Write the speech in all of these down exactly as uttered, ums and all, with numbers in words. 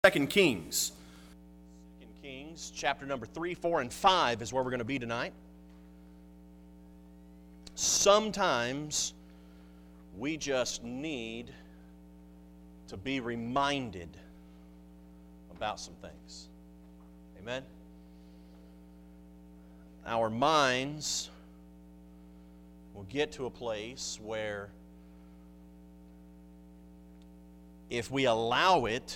Second Kings. Second Kings, chapter number three, four, and five is where we're going to be tonight. Sometimes we just need to be reminded about some things. Amen? Our minds will get to a place where if we allow it,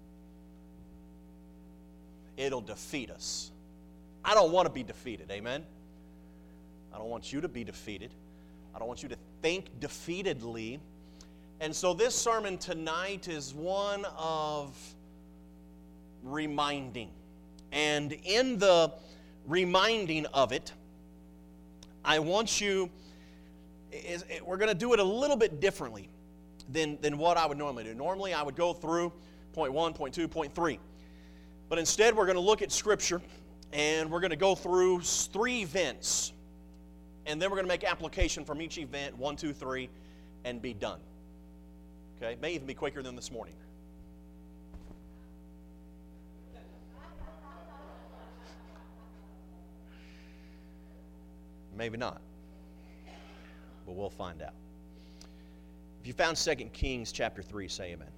it'll defeat us. I don't want to be defeated, amen? I don't want you to be defeated. I don't want you to think defeatedly. And so this sermon tonight is one of reminding. And in the reminding of it, I want you, we're going to do it a little bit differently than, than what I would normally do. Normally I would go through point one, point two, point three. But instead, we're going to look at Scripture, and we're going to go through three events, and then we're going to make application from each event, one, two, three, and be done. Okay? It may even be quicker than this morning. Maybe not. But we'll find out. If you found Second Kings chapter three, say amen.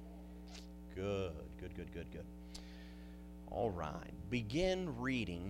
Good, good, good, good, good. All right. Begin reading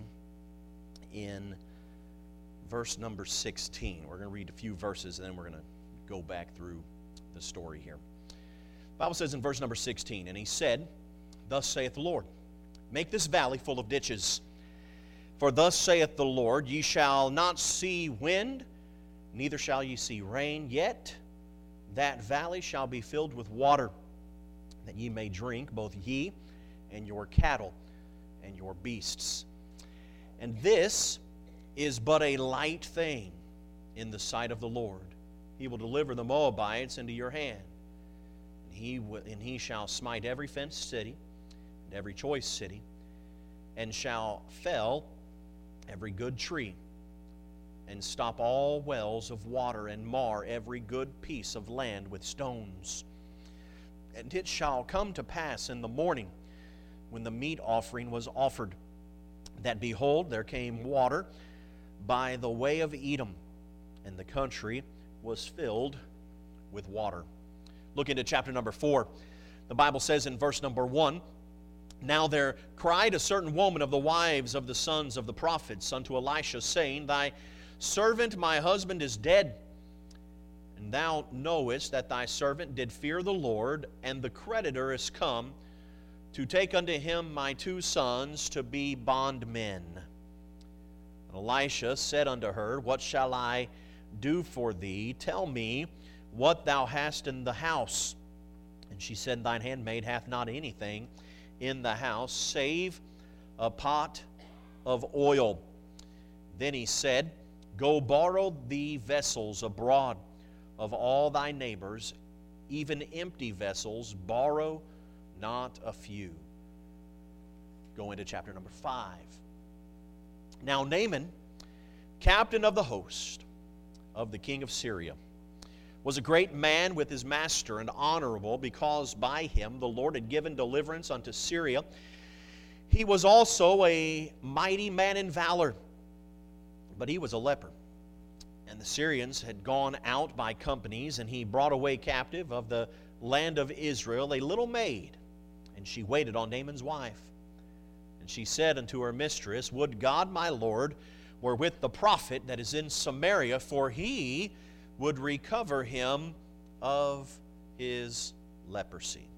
in verse number sixteen. We're going to read a few verses, and then we're going to go back through the story here. The Bible says in verse number sixteen, "And he said, Thus saith the Lord, make this valley full of ditches. For thus saith the Lord, ye shall not see wind, neither shall ye see rain, yet that valley shall be filled with water, that ye may drink, both ye and your cattle, and your beasts. And this is but a light thing in the sight of the Lord. He will deliver the Moabites into your hand. And he, will, and he shall smite every fenced city, and every choice city, and shall fell every good tree, and stop all wells of water, and mar every good piece of land with stones. And it shall come to pass in the morning, when the meat offering was offered, that behold, there came water by the way of Edom, and the country was filled with water." Look into chapter number four. The Bible says in verse number one, "Now there cried a certain woman of the wives of the sons of the prophets unto Elisha, saying, Thy servant my husband is dead, and thou knowest that thy servant did fear the Lord, and the creditor is come to take unto him my two sons to be bondmen. And Elisha said unto her, What shall I do for thee? Tell me what thou hast in the house. And she said, Thine handmaid hath not anything in the house, save a pot of oil. Then he said, Go borrow thee vessels abroad of all thy neighbors, even empty vessels, borrow not a few." Go into chapter number five. "Now Naaman, captain of the host of the king of Syria, was a great man with his master, and honorable, because by him the Lord had given deliverance unto Syria. He was also a mighty man in valor, but he was a leper. And the Syrians had gone out by companies, and he brought away captive of the land of Israel a little maid, and she waited on Naaman's wife. And she said unto her mistress, Would God my Lord were with the prophet that is in Samaria, for he would recover him of his leprosy.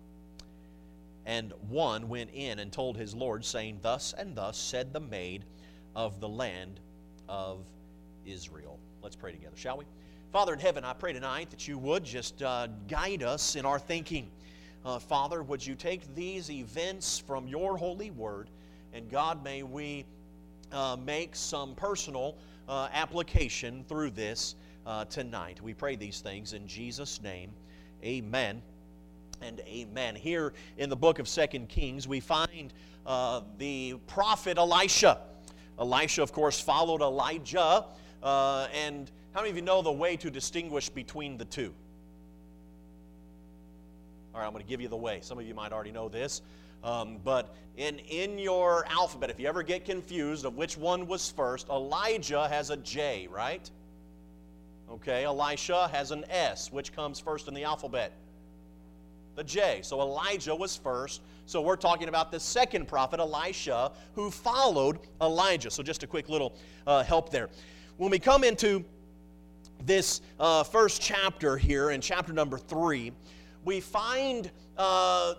And one went in and told his Lord, saying, Thus and thus said the maid of the land of Israel." Let's pray together, shall we? Father in heaven, I pray tonight that you would just uh, guide us in our thinking. Uh, Father, would you take these events from your holy word, and God, may we uh, make some personal uh, application through this uh, tonight. We pray these things in Jesus' name. Amen and amen. Here in the book of Second Kings, we find uh, the prophet Elisha. Elisha, of course, followed Elijah. Uh, and how many of you know the way to distinguish between the two? All right, I'm going to give you the way. Some of you might already know this. Um, but in, in your alphabet, if you ever get confused of which one was first, Elijah has a J, right? Okay, Elisha has an S. Which comes first in the alphabet? The J. So Elijah was first. So we're talking about the second prophet, Elisha, who followed Elijah. So just a quick little uh, help there. When we come into this uh, first chapter here, in chapter number three, we find uh,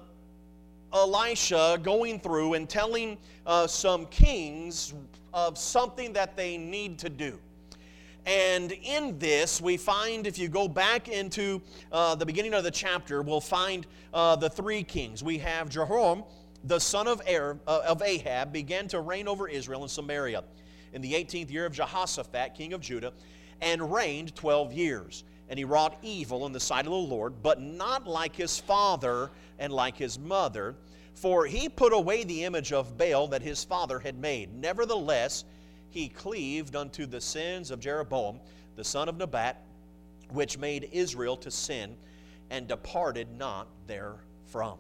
Elisha going through and telling uh, some kings of something that they need to do. And in this, we find, if you go back into uh, the beginning of the chapter, we'll find uh, the three kings. We have Jehoram, the son of, er, uh, of Ahab, began to reign over Israel and Samaria in the eighteenth year of Jehoshaphat, king of Judah, and reigned twelve years. And he wrought evil in the sight of the Lord, but not like his father and like his mother, for he put away the image of Baal that his father had made. Nevertheless, he cleaved unto the sins of Jeroboam, the son of Nebat, which made Israel to sin, and departed not therefrom.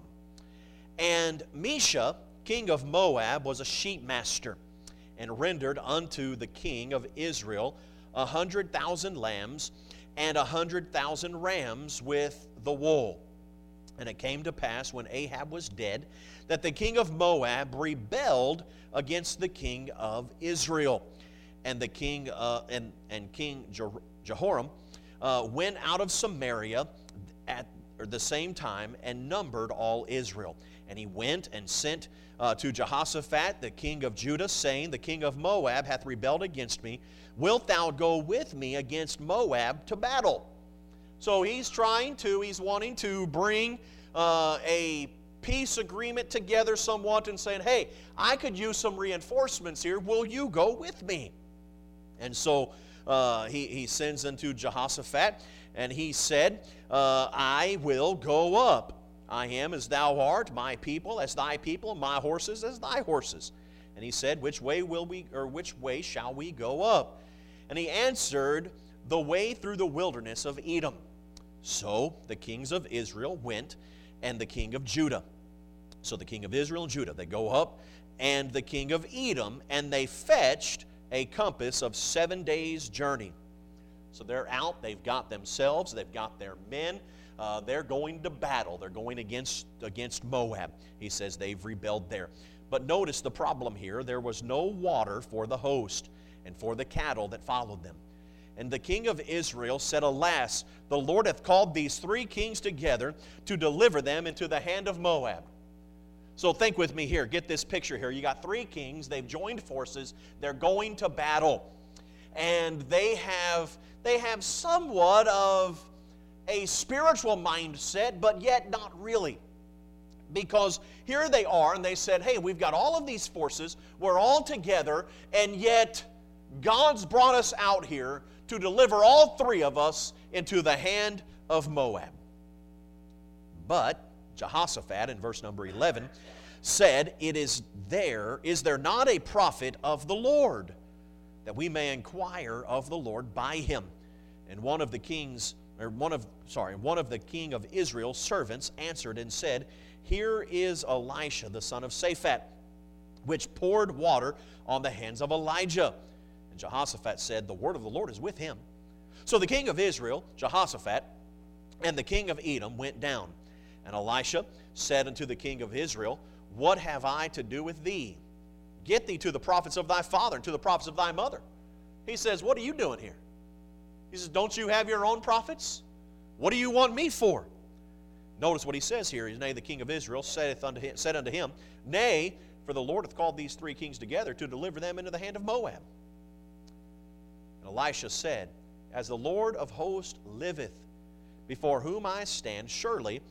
And Mesha, king of Moab, was a sheep master, and rendered unto the king of Israel a hundred thousand lambs, and a hundred thousand rams with the wool. And it came to pass, when Ahab was dead, that the king of Moab rebelled against the king of Israel. And the king uh, and, and King Jehoram uh, went out of Samaria at the same time and numbered all Israel. And he went and sent uh, to Jehoshaphat, the king of Judah, saying, the king of Moab hath rebelled against me. Wilt thou go with me against Moab to battle? So he's trying to, he's wanting to bring uh, a peace agreement together somewhat and saying, hey, I could use some reinforcements here. Will you go with me? And so uh, he, he sends unto Jehoshaphat, and he said, uh, I will go up. I am as thou art, my people as thy people, my horses as thy horses. And he said, which way will we, or which way shall we go up? And he answered, the way through the wilderness of Edom. So the kings of Israel went, and the king of Judah. So the king of Israel and Judah, they go up, and the king of Edom, and they fetched a compass of seven days' journey. So they're out, they've got themselves, they've got their men, uh, they're going to battle, they're going against, against Moab. He says they've rebelled there. But notice the problem here, there was no water for the host and for the cattle that followed them. And the king of Israel said, alas, the Lord hath called these three kings together to deliver them into the hand of Moab. So think with me here. Get this picture here. You got three kings. They've joined forces. They're going to battle. And they have, they have somewhat of a spiritual mindset, but yet not really. Because here they are, and they said, hey, we've got all of these forces. We're all together, and yet God's brought us out here to deliver all three of us into the hand of Moab. But Jehoshaphat, in verse number eleven, said, It is there, is there not a prophet of the Lord, that we may inquire of the Lord by him? And one of the kings, or one of, sorry, one of the king of Israel's servants answered and said, Here is Elisha, the son of Shaphat, which poured water on the hands of Elijah. And Jehoshaphat said, The word of the Lord is with him. So the king of Israel, Jehoshaphat, and the king of Edom went down. And Elisha said unto the king of Israel, What have I to do with thee? Get thee to the prophets of thy father and to the prophets of thy mother. He says, What are you doing here? He says, Don't you have your own prophets? What do you want me for? Notice what he says here. Nay, the king of Israel saith unto him, said unto him, Nay, for the Lord hath called these three kings together to deliver them into the hand of Moab. And Elisha said, As the Lord of hosts liveth, before whom I stand, surely,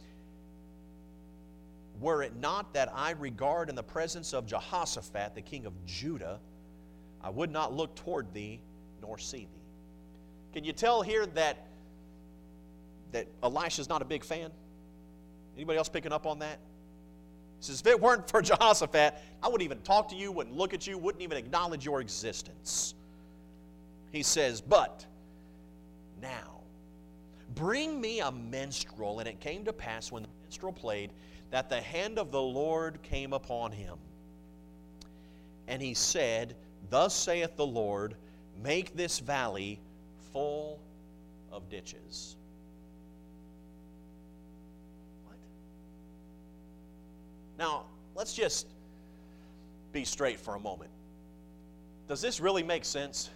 were it not that I regard in the presence of Jehoshaphat, the king of Judah, I would not look toward thee, nor see thee. Can you tell here that, that Elisha's not a big fan? Anybody else picking up on that? He says, if it weren't for Jehoshaphat, I wouldn't even talk to you, wouldn't look at you, wouldn't even acknowledge your existence. He says, but now, Bring me a minstrel. And it came to pass when the minstrel played that the hand of the Lord came upon him. And he said, Thus saith the Lord, make this valley full of ditches. What? Now, let's just be straight for a moment. Does this really make sense?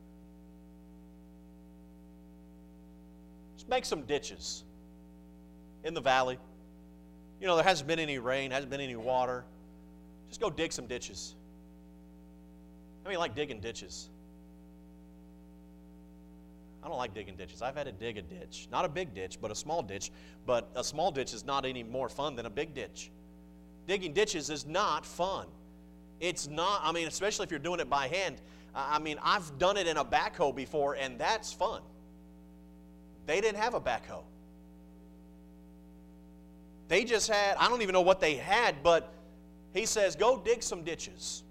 Just make some ditches in the valley. You know, there hasn't been any rain, hasn't been any water. Just go dig some ditches. How many like digging ditches? I don't like digging ditches. I've had to dig a ditch. Not a big ditch, but a small ditch. But a small ditch is not any more fun than a big ditch. Digging ditches is not fun. It's not, I mean, especially if you're doing it by hand. I mean, I've done it in a backhoe before, and that's fun. They didn't have a backhoe. They just had, I don't even know what they had, but he says, go dig some ditches.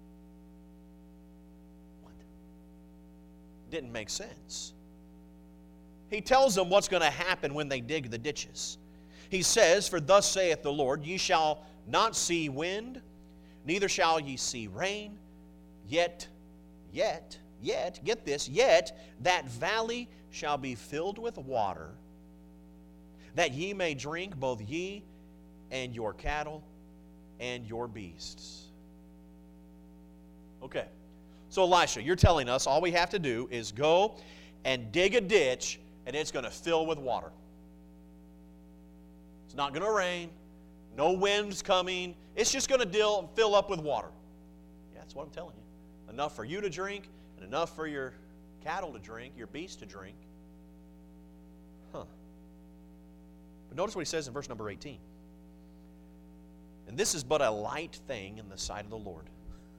What? Didn't make sense. He tells them what's going to happen when they dig the ditches. He says, For thus saith the Lord, ye shall not see wind, neither shall ye see rain, yet, yet, yet, get this, yet that valley shall be filled with water, that ye may drink, both ye and your cattle and your beasts. Okay, so Elisha, you're telling us all we have to do is go and dig a ditch, and it's going to fill with water. It's not going to rain. No wind's coming. It's just going to fill up with water. Yeah, that's what I'm telling you. Enough for you to drink and enough for your cattle to drink, your beasts to drink. Huh. But notice what he says in verse number eighteen. And this is but a light thing in the sight of the Lord.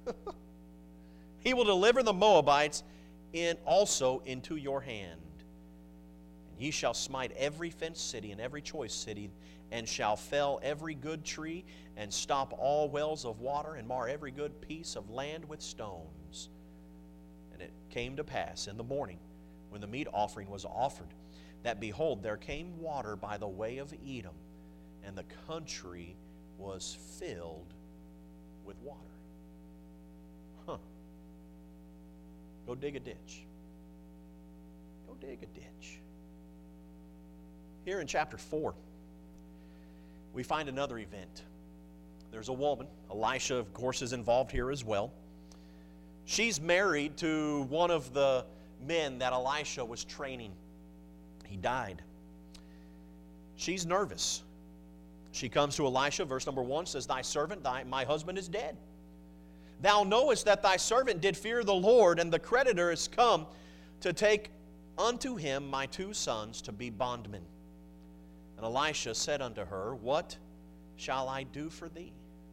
He will deliver the Moabites in also into your hand. And ye shall smite every fenced city and every choice city, and shall fell every good tree, and stop all wells of water, and mar every good piece of land with stones. And it came to pass in the morning, when the meat offering was offered, that behold, there came water by the way of Edom, and the country was filled with water. Huh. Go dig a ditch. Go dig a ditch. Here in chapter four, we find another event. There's a woman. Elisha, of course, is involved here as well. She's married to one of the men that Elisha was training. He died. She's nervous. She comes to Elisha, verse number one, says, Thy servant, thy, my husband is dead. Thou knowest that thy servant did fear the Lord, and the creditor is come to take unto him my two sons to be bondmen. And Elisha said unto her, What shall I do for thee?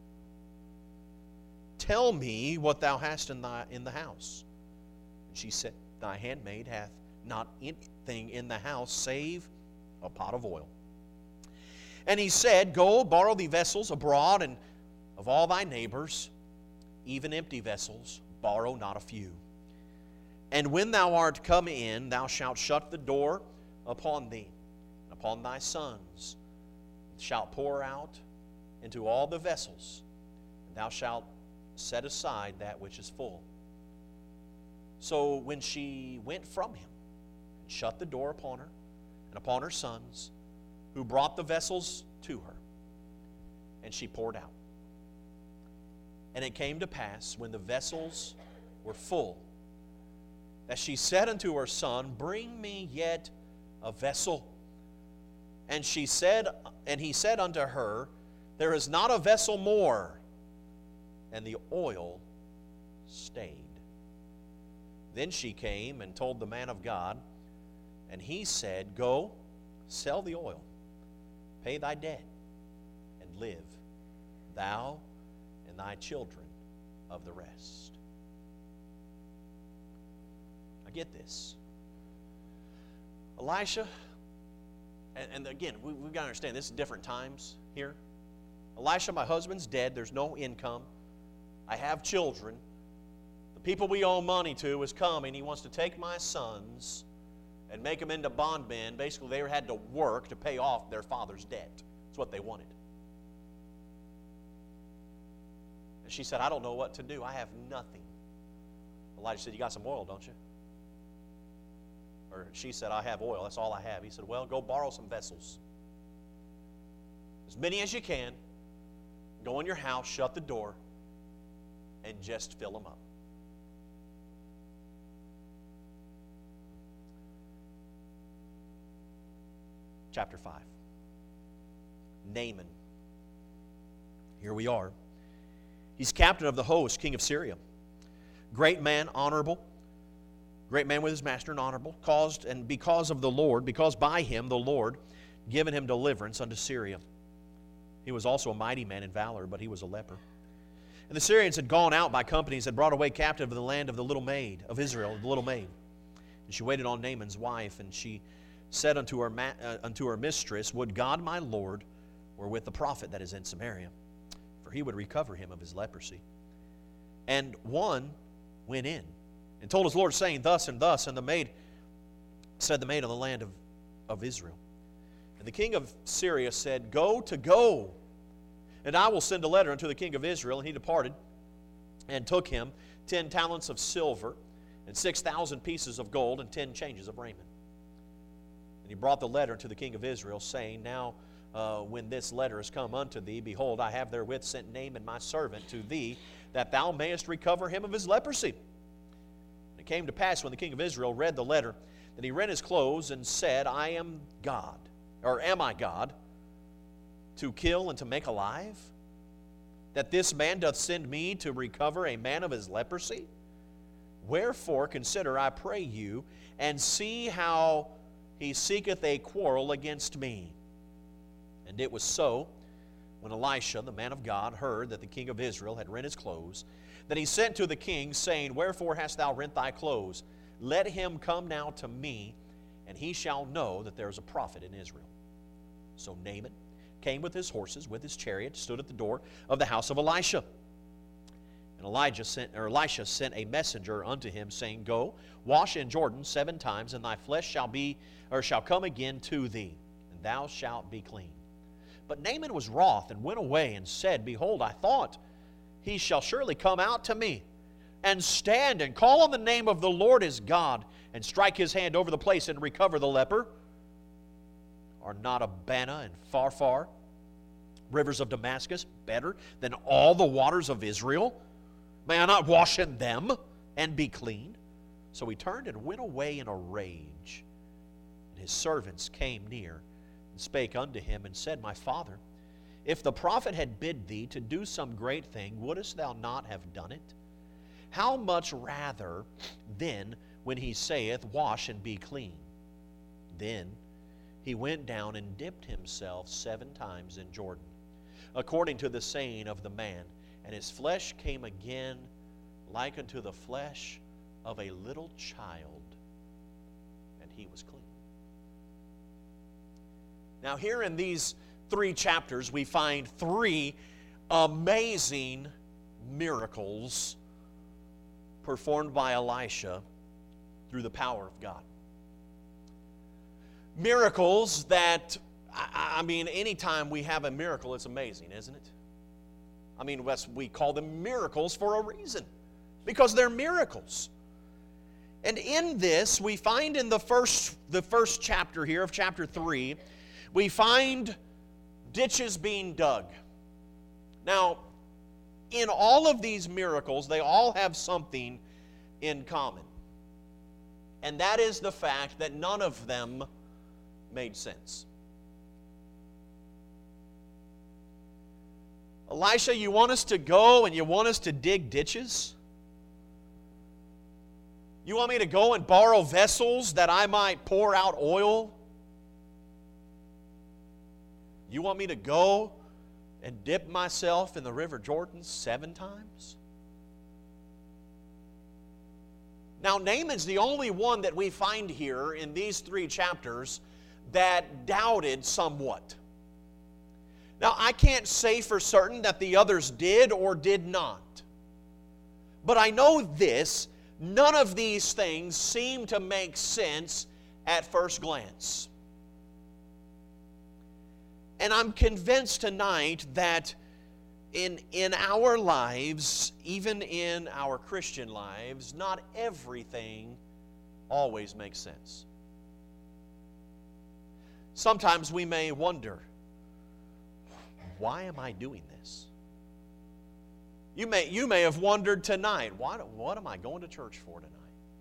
Tell me what thou hast in, thy, in the house. And she said, Thy handmaid hath not anything in the house save a pot of oil. And he said, Go, borrow thee vessels abroad, and of all thy neighbors, even empty vessels, borrow not a few. And when thou art come in, thou shalt shut the door upon thee, and upon thy sons, and shalt pour out into all the vessels, and thou shalt set aside that which is full. So when she went from him, and shut the door upon her, and upon her sons, who brought the vessels to her, and she poured out. And it came to pass, when the vessels were full, that she said unto her son, Bring me yet a vessel. And she said, and he said unto her, There is not a vessel more. And the oil stayed. Then she came and told the man of God, and he said, Go, sell the oil, pay thy debt, and live, thou and thy children of the rest. I get this. Elisha, and, and again, we, we've got to understand, this is different times here. Elisha, my husband's dead. There's no income. I have children. The people we owe money to is coming. He wants to take my sons and make them into bondmen. Basically, they had to work to pay off their father's debt. That's what they wanted. And she said, I don't know what to do. I have nothing. Elijah said, you got some oil, don't you? Or she said, I have oil. That's all I have. He said, well, go borrow some vessels. As many as you can. Go in your house, shut the door, and just fill them up. Chapter five. Naaman. Here we are. He's captain of the host, king of Syria. Great man, honorable. Great man with his master and honorable. Caused, and because of the Lord, because by him the Lord given him deliverance unto Syria. He was also a mighty man in valor, but he was a leper. And the Syrians had gone out by companies, had brought away captive of the land of the little maid, of Israel, the little maid. And she waited on Naaman's wife, and she said unto her, ma- uh, unto her mistress, would God my Lord were with the prophet that is in Samaria, for he would recover him of his leprosy. And one went in and told his Lord, saying, thus and thus, and the maid said the maid of the land of, of Israel. And the king of Syria said, go to go, and I will send a letter unto the king of Israel. And he departed and took him ten talents of silver and six thousand pieces of gold and ten changes of raiment. And he brought the letter to the king of Israel, saying, now uh, when this letter is come unto thee, behold, I have therewith sent Naaman my servant to thee, that thou mayest recover him of his leprosy. And it came to pass, when the king of Israel read the letter, that he rent his clothes and said, I am God, or am I God, to kill and to make alive? That this man doth send me to recover a man of his leprosy? Wherefore consider, I pray you, and see how he seeketh a quarrel against me. And it was so, when Elisha, the man of God, heard that the king of Israel had rent his clothes, that he sent to the king, saying, wherefore hast thou rent thy clothes? Let him come now to me, and he shall know that there is a prophet in Israel. So Naaman came with his horses, with his chariot, stood at the door of the house of Elisha. And Elijah sent, or Elisha sent a messenger unto him, saying, go, wash in Jordan seven times, and thy flesh shall be, or shall come again to thee, and thou shalt be clean. But Naaman was wroth, and went away, and said, behold, I thought, he shall surely come out to me, and stand, and call on the name of the Lord his God, and strike his hand over the place, and recover the leper. Are not Abana and Pharpar, rivers of Damascus, better than all the waters of Israel? May I not wash in them, and be clean? So he turned and went away in a rage. And his servants came near, and spake unto him, and said, my father, if the prophet had bid thee to do some great thing, wouldest thou not have done it? How much rather then when he saith, wash and be clean? Then he went down and dipped himself seven times in Jordan, according to the saying of the man, and his flesh came again like unto the flesh of a little child, and he was clean. Now here in these three chapters, we find three amazing miracles performed by Elisha through the power of God. Miracles that, I, I mean, anytime we have a miracle, it's amazing, isn't it? I mean, we call them miracles for a reason, because they're miracles. And in this, we find in the first, the first chapter here of chapter three, we find ditches being dug. Now, in all of these miracles, they all have something in common. And that is the fact that none of them made sense. Elisha, you want us to go and you want us to dig ditches? You want me to go and borrow vessels that I might pour out oil? You want me to go and dip myself in the river Jordan seven times? Now, Naaman's the only one that we find here in these three chapters that doubted somewhat. Now, I can't say for certain that the others did or did not. But I know this, none of these things seem to make sense at first glance. And I'm convinced tonight that in, in our lives, even in our Christian lives, not everything always makes sense. Sometimes we may wonder, why am I doing this? You may, you may have wondered tonight, why, what am I going to church for tonight?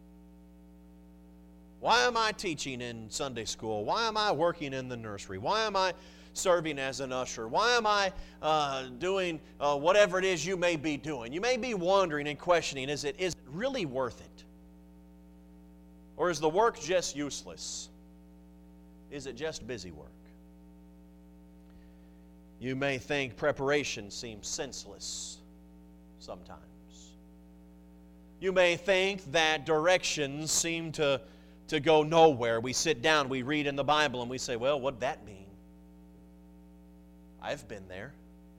Why am I teaching in Sunday school? Why am I working in the nursery? Why am I serving as an usher? Why am I uh, doing uh, whatever it is you may be doing? You may be wondering and questioning, is it, is it really worth it? Or is the work just useless? Is it just busy work? You may think preparation seems senseless sometimes. You may think that directions seem to, to go nowhere. We sit down, we read in the Bible, and we say, well, what'd that mean? I've been there.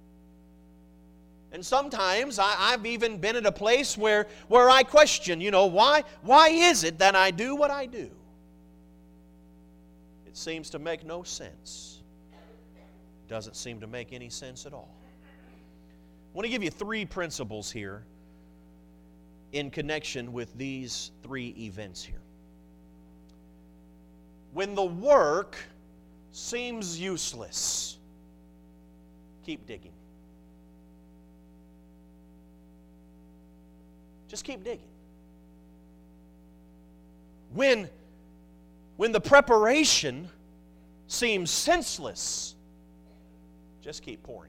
And sometimes I, I've even been at a place where, where I question, you know, why, why is it that I do what I do? It seems to make no sense. Doesn't seem to make any sense at all. I want to give you three principles here in connection with these three events here. When the work seems useless, keep digging. Just keep digging. When, when the preparation seems senseless, just keep pouring.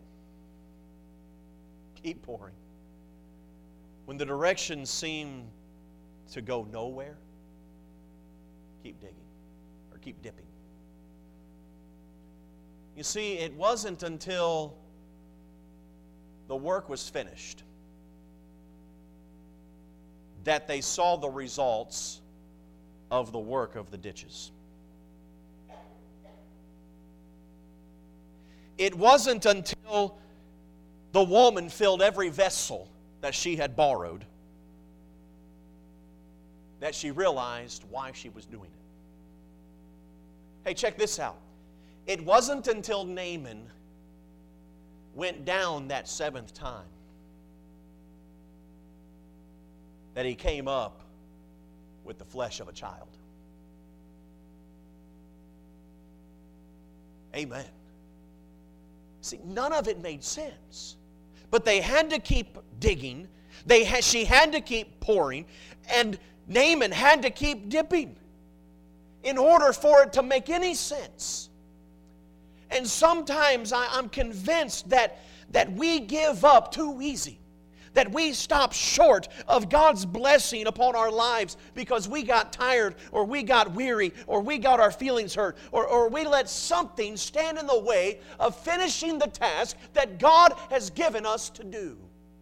Keep pouring. When the directions seem to go nowhere, keep digging or keep dipping. You see, it wasn't until the work was finished that they saw the results of the work of the ditches. It wasn't until the woman filled every vessel that she had borrowed that she realized why she was doing it. Hey, check this out. It wasn't until Naaman went down that seventh time that he came up with the flesh of a child. Amen. See, none of it made sense. But they had to keep digging. They had, she had to keep pouring. And Naaman had to keep dipping in order for it to make any sense. And sometimes I, I'm convinced that, that we give up too easy. That we stop short of God's blessing upon our lives because we got tired or we got weary or we got our feelings hurt or, or we let something stand in the way of finishing the task that God has given us to do.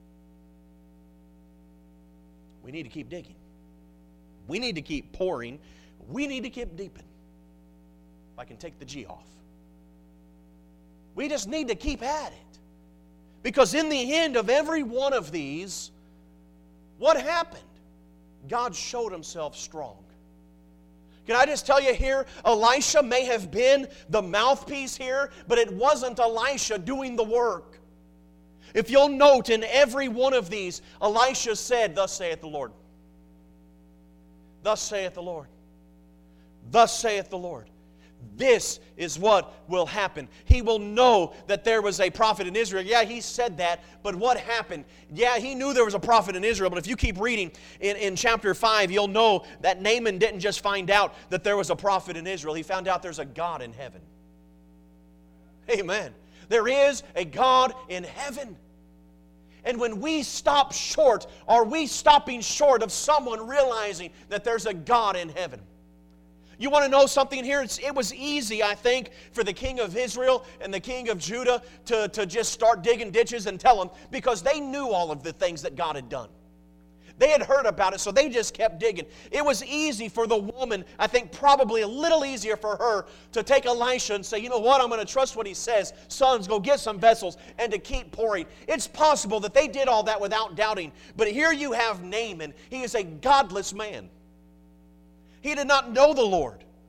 We need to keep digging. We need to keep pouring. We need to keep deeping. If I can take the G off. We just need to keep at it. Because in the end of every one of these, what happened? God showed Himself strong. Can I just tell you here, Elisha may have been the mouthpiece here, but it wasn't Elisha doing the work. If you'll note in every one of these, Elisha said, "Thus saith the Lord. Thus saith the Lord. Thus saith the Lord." This is what will happen. He will know that there was a prophet in Israel. Yeah, he said that, but what happened? Yeah, he knew there was a prophet in Israel, but if you keep reading in, in chapter five, you'll know that Naaman didn't just find out that there was a prophet in Israel. He found out there's a God in heaven. Amen. There is a God in heaven. And when we stop short, are we stopping short of someone realizing that there's a God in heaven? You want to know something here? It's, it was easy, I think, for the king of Israel and the king of Judah to, to just start digging ditches and tell them, because they knew all of the things that God had done. They had heard about it, so they just kept digging. It was easy for the woman, I think probably a little easier for her, to take Elisha and say, you know what, I'm going to trust what he says. Sons, go get some vessels, and to keep pouring. It's possible that they did all that without doubting. But here you have Naaman. He is a godless man. He did not know the Lord.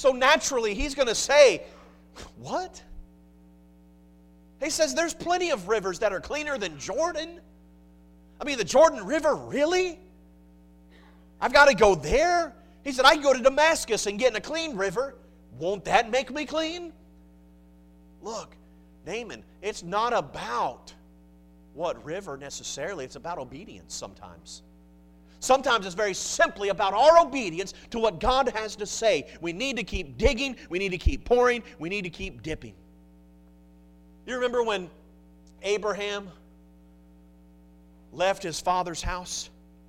So naturally, he's going to say, what? He says, there's plenty of rivers that are cleaner than Jordan. I mean, the Jordan River, really? I've got to go there? He said, I can go to Damascus and get in a clean river. Won't that make me clean? Look, Naaman, it's not about what river necessarily. It's about obedience sometimes. Sometimes it's very simply about our obedience to what God has to say. We need to keep digging. We need to keep pouring. We need to keep dipping. You remember when Abraham left his father's house?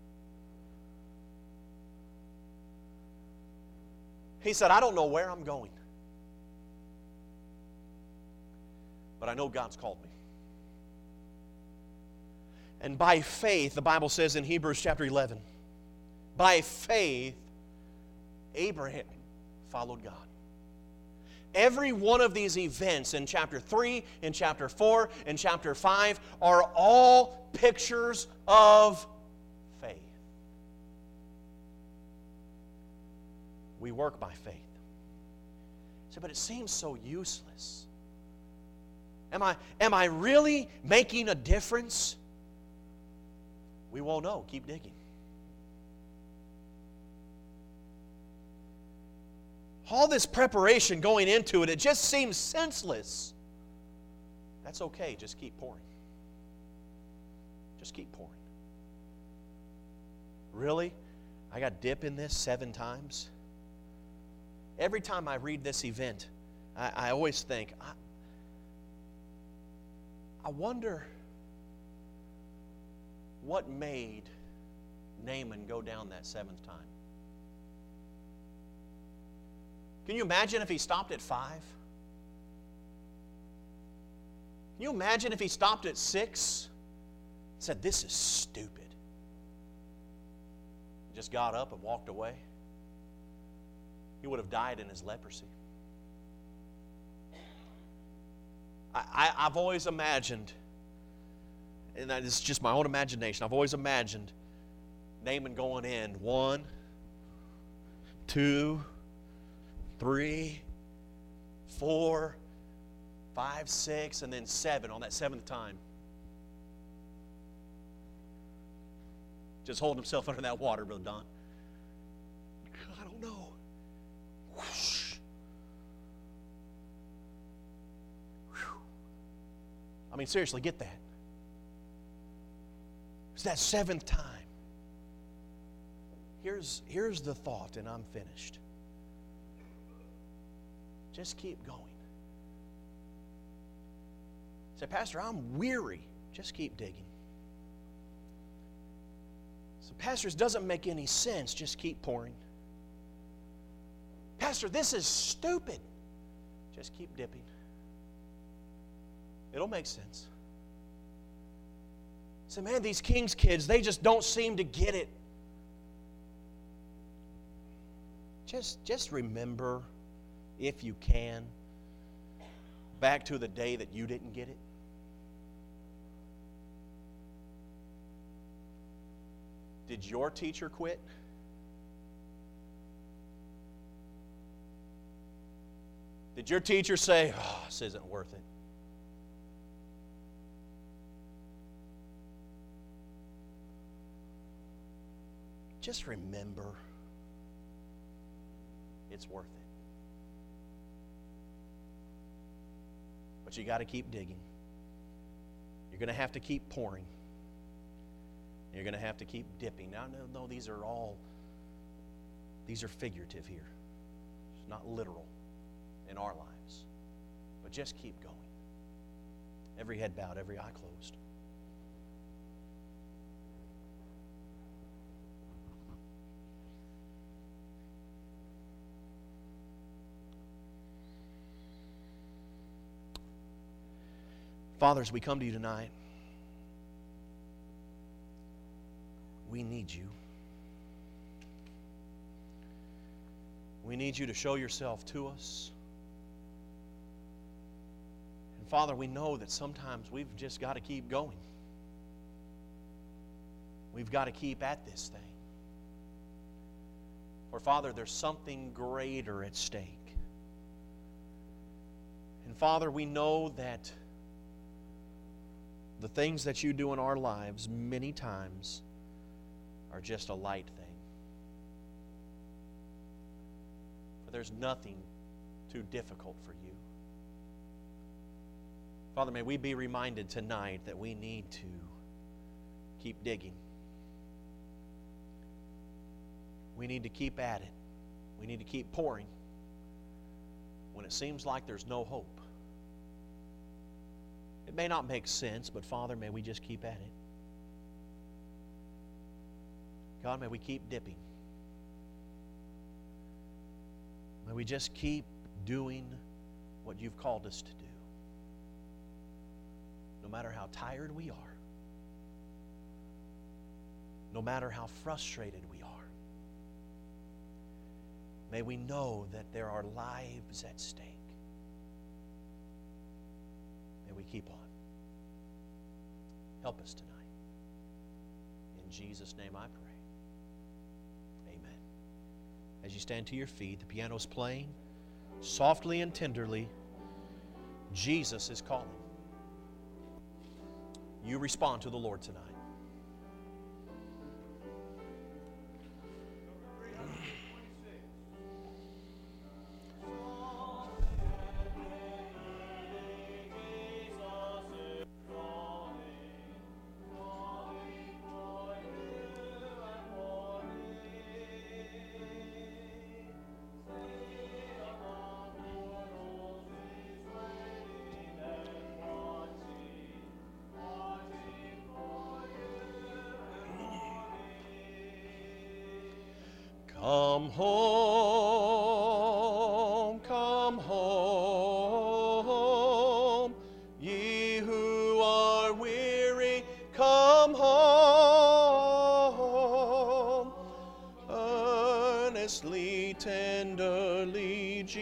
He said, I don't know where I'm going, but I know God's called me. And by faith, the Bible says in Hebrews chapter eleven, by faith, Abraham followed God. Every one of these events in chapter three, in chapter four, in chapter five are all pictures of faith. We work by faith. So, but it seems so useless. Am I, am I really making a difference? We won't know. Keep digging. All this preparation going into it, it just seems senseless. That's okay. Just keep pouring. Just keep pouring. Really? I got to dip in this seven times? Every time I read this event, I, I always think, I, I wonder what made Naaman go down that seventh time. Can you imagine if he stopped at five? Can you imagine if he stopped at six? Said, this is stupid. Just got up and walked away. He would have died in his leprosy. I, I, I've always imagined, and it's just my own imagination, I've always imagined Naaman going in one, two, three, four, five, six, and then seven on that seventh time. Just holding himself under that water, Brother Don. I don't know. Whoosh. Whew. I mean, seriously, get that. It's that seventh time. Here's, here's the thought, and I'm finished. Just keep going. Say, Pastor, I'm weary. Just keep digging. So, Pastor, it doesn't make any sense. Just keep pouring. Pastor, this is stupid. Just keep dipping. It'll make sense. Say, man, these King's kids, they just don't seem to get it. Just, just remember, if you can, back to the day that you didn't get it. Did your teacher quit? Did your teacher say, oh, this isn't worth it? Just remember, it's worth it. But you got to keep digging. You're going to have to keep pouring. You're going to have to keep dipping. Now, no, no, these are all, these are figurative here. It's not literal in our lives. But just keep going. Every head bowed, every eye closed. Father, as we come to you tonight, we need you. We need you to show yourself to us. And Father, we know that sometimes we've just got to keep going. We've got to keep at this thing. For Father, there's something greater at stake. And Father, we know that the things that you do in our lives many times are just a light thing. For there's nothing too difficult for you. Father, may we be reminded tonight that we need to keep digging. We need to keep at it. We need to keep pouring when it seems like there's no hope. It may not make sense, but Father, may we just keep at it. God, may we keep dipping. May we just keep doing what you've called us to do. No matter how tired we are, no matter how frustrated we are, may we know that there are lives at stake. May we keep on. Help us tonight. In Jesus' name I pray. Amen. As you stand to your feet, the piano's playing softly and tenderly. Jesus is calling. You respond to the Lord tonight. Come home, come home, ye who are weary, come home, earnestly, tenderly,